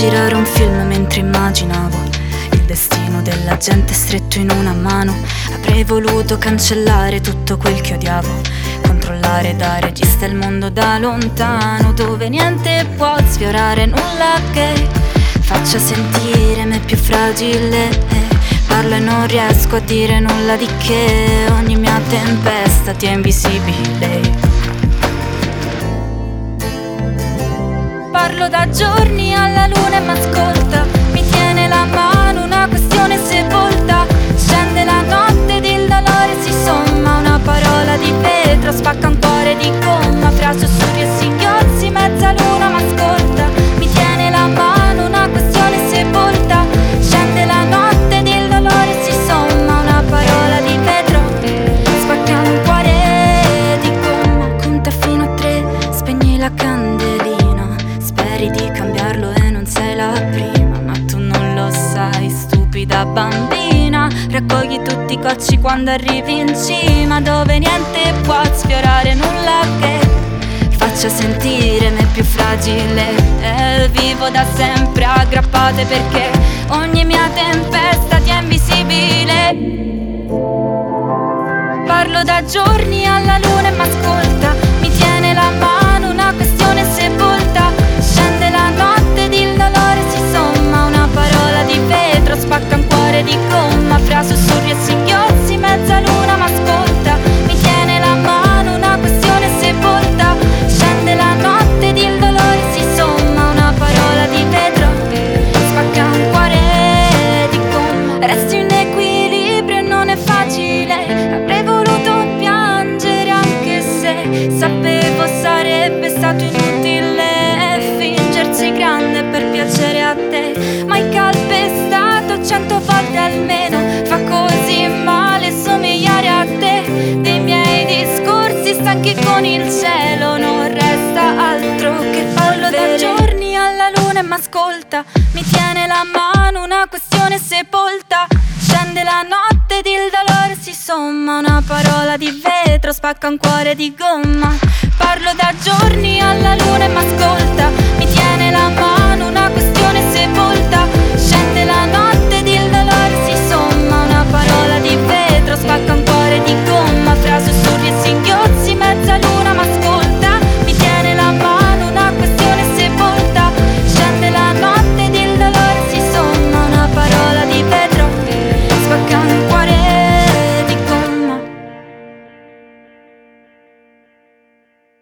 girare un film mentre immaginavo il destino della gente stretto in una mano. Avrei voluto cancellare tutto quel che odiavo, controllare da regista il mondo da lontano, dove niente può sfiorare nulla che faccia sentire me più fragile. Parlo e non riesco a dire nulla di che, ogni mia tempesta ti è invisibile. Parlo da giorni alla luna e m'ascolta, mi tiene la mano, una questione sepolta. Scende la notte ed il dolore si somma, una parola di vetro spacca un cuore di gomma. Fra sussurri e singhiozzi mezza luna m'ascolta, mi tiene la mano, una questione sepolta. Scende la notte ed il dolore si somma, una parola di vetro spacca un cuore di gomma. Conta fino a 3, spegni la candelina, speri di cambiarlo e non sei la prima, ma tu non lo sai, stupida bambina. Raccogli tutti i cocci quando arrivi in cima, dove niente può sfiorare nulla che faccia sentire me più fragile. Vivo da sempre aggrappate perché ogni mia tempesta ti è invisibile. Parlo da giorni alla luna e m'ascolta, mi tiene la mano, una questione sepolta. Scende la notte ed il dolore si somma, una parola di vetro spacca un cuore di gomma. Fra sussurri e singhiozzi mezza luna m'ascolta, mi tiene la mano, una questione sepolta. Scende la notte ed il dolore si somma, una parola di vetro spacca un cuore di gomma. Resti in equilibrio e non è facile, avrei voluto piangere anche se sapevo sarebbe stato inutile fingersi grande per piacere a te. Ma hai calpestato 100 volte almeno, fa così male somigliare a te. Dei miei discorsi stanchi con il cielo non resta altro che parlo da giorni alla luna e m'ascolta, mi tiene la mano, una questione sepolta. Scende la notte ed il dolore si somma, una parola di vetro spacca un cuore di gomma. Parlo da giorni alla luna e m'ascolta,